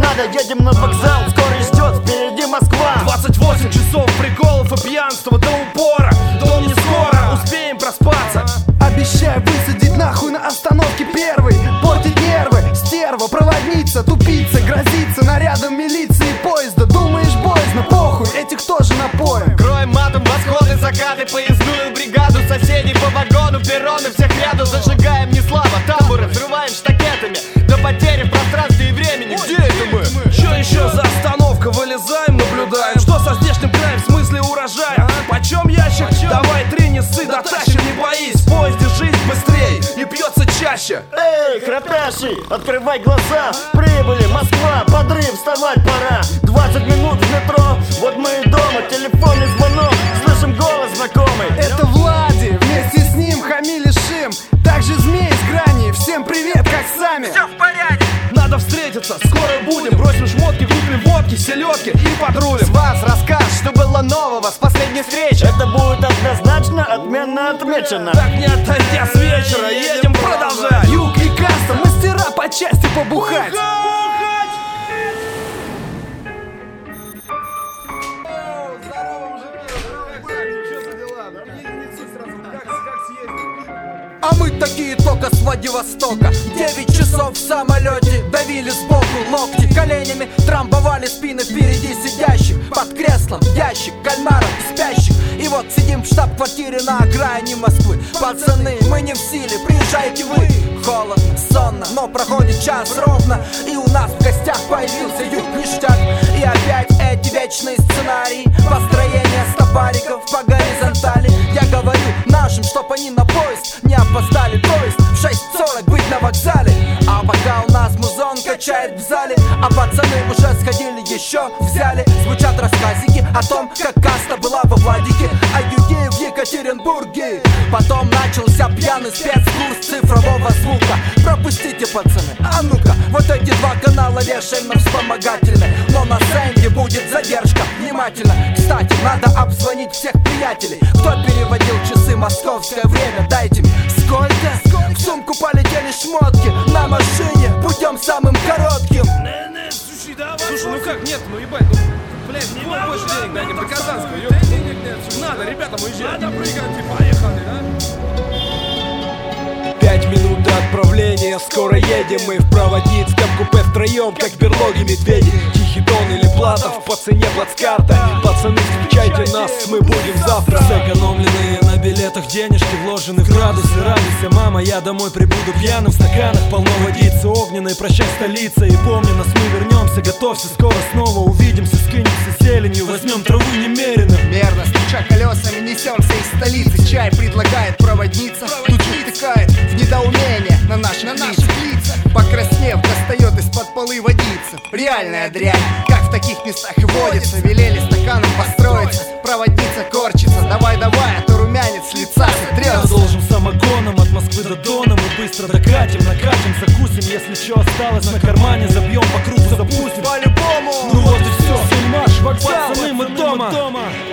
надо, едем на вокзал, скоро ждет впереди Москва. 28 часов приколов и пьянства до упора. Дом не скоро, успеем проспаться. Обещаю высадить нахуй на остановке первый. Портить нервы, стерва, проводница, тупица, грозится нарядом милиции поезда. Думаешь, боязно, похуй, этих тоже напоем. Кроем матом восходы, закаты, поездную бригаду, соседей по вагону, перроны всех ряду. Зажигаем не слабо, тамбуры взрываем штакетами до потери в пространстве и времени. Где это мы? Что еще за остановка? Вылезаем, наблюдаем. Что со здешним краем в смысле урожая? Почем ящик? Давай 3 не ссы, дотащим, не боись. В поезде жизнь быстрее и пьется чаще. Эй, храпящий, открывай глаза. Прибыли, Москва, подрыв, вставать пора. 20 минут в метро, вот мы и дома. Телефонный звонок, слышим голос знакомый. Это Влади, вместе с ним хамили Шим. Также змей с грани, всем привет, как сами. Все в порядке. Надо встретиться, скоро будем. Бросим шмотки, купим водки, селедки и подрулим. С вас рассказ, что было нового с последней встречи. Это будет однозначно отменно отмечено. Так не отойдя с вечера, едем продолжать. Юг и Каста, мастера по части побухать. А мы такие только с Владивостока. 9 часов в самолете, давили сбоку локти, коленями трамбовали спины впереди сидящих. Под креслом ящик кальмаров спящих. И вот сидим в штаб-квартире на окраине Москвы. Пацаны, мы не в силе, приезжайте вы. Холодно, сонно, но проходит час ровно, и у нас в гостях появился юг ништяк. И опять эти вечные сценарии, построение стопариков по горизонтали. Я говорю нашим, чтоб они на поезд не опоздали. То есть в 6:40 быть на вокзале. А пока у нас музон качает в зале, а пацаны уже сходили, еще взяли. Звучат рассказики о том, как каста была во Владике, а юге в Екатеринбурге. Потом начался пьяный спецкурс цифрового звука. Пропустите, пацаны, а ну-ка, вот эти 2 канала вешаем на вспомогательные. Но на сэнде будет задержка, внимательно. Кстати, надо обзвонить всех приятелей, кто переводил часы московское время. Дайте мне сколько? В сумку полетели шмотки на машине путем самым коротким. Слушай, ну как, нет, ну ебать, ну, блядь, не больше денег дадим до Казанского, ёпта. Надо, ребятам уезжать. Надо прыгать и поехали, да? 5 минут до отправления, скоро едем мы в проводницком купе втроем, как берлоги медведи. Тихий Дон или Платов, по цене плацкарта. Пацаны, встречайте нас, мы будем завтра. Сэкономленные на билетах денежки вложены в градусы. Радуйся, мама, я домой прибуду пьяным. В стаканах полно водицы огненной. Прощай, столица, и помни нас, мы вернемся. Готовься, скоро снова увидимся. Скинемся зеленью, возьмем траву немерено. Мерно стуча колесами несемся из столицы. Чай предлагает проводница, тут же втыкает в недоумение на наших лицах. Покраснев, достает из-под полы водица. Реальная дрянь, как в таких местах и водится. Велели стаканом построиться, проводница корчится. Давай, давай, а то румянец с лица сотрется. Продолжим самогоном от Москвы до Дона. Мы быстро докатим, накатим, закусим. Если что осталось на кармане, забьем по кругу, запустим. По-любому. Ну вот и все, марш, вокзал, пацаны, мы дома.